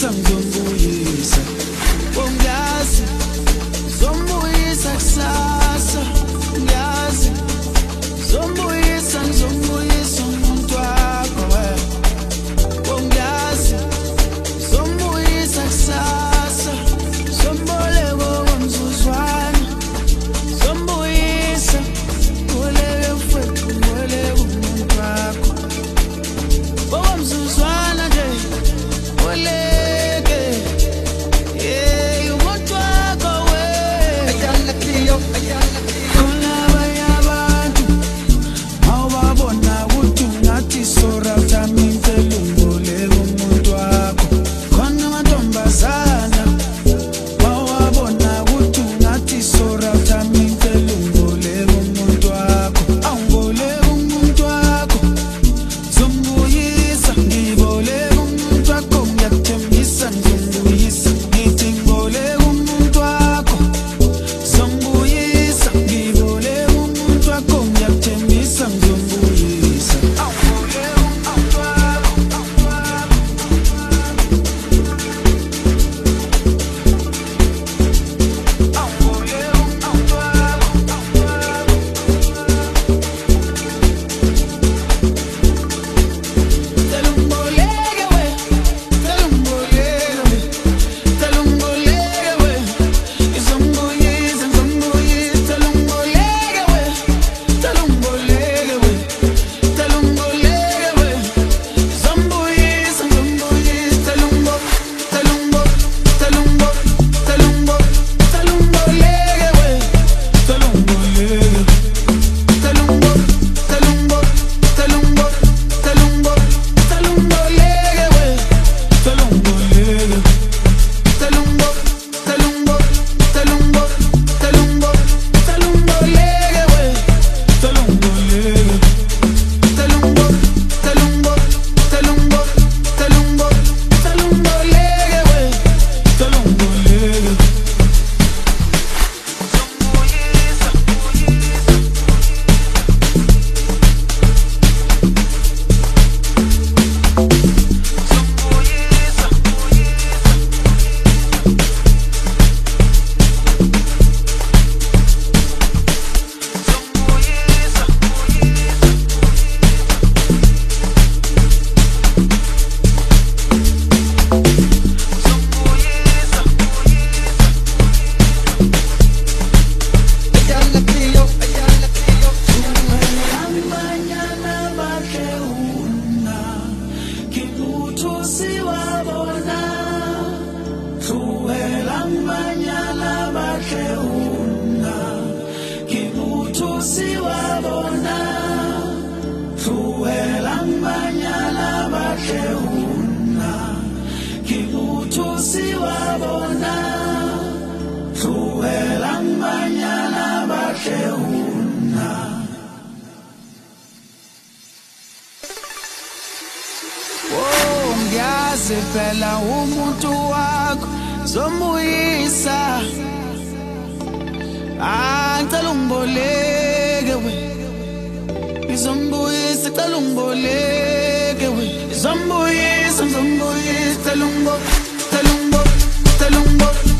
zombuyisa ngizombuyisa ngiyazi zombuyisa kusasa ngiyazi zombuyisa ngizombuyisa umuntu wakho ngiyazi zombuyisa kusasa zomboleko womzuzwana zombuyisa boleke mfowethu boleke umuntu wakho womzuzwana nje boleke umuntu wakho khona abanye abantu awubabona ukuthi ungathi sorathamintela umboleko umuntu wakho khona amantombazana awubabona ukuthi ungathi sorathamintela umboleko umuntu wakho awumboleka umuntu wakho zombuyisa ngiboleka umuntu wakho ngiyakuthembisa ngizombuyisa ngithi ngiboleka umuntu wakho zombuyisa ngiboleka umuntu wakho ngiyakuthembisa ngizombuyisa awumboleka umuntu wakho awumboleka umuntu ngiyazi phela umuntu wakho zombuyisa ngicela ungiboleke we ngizombuyisa cela ungiboleke we ngizombuyisa ngizombuyisa cela ungiboleke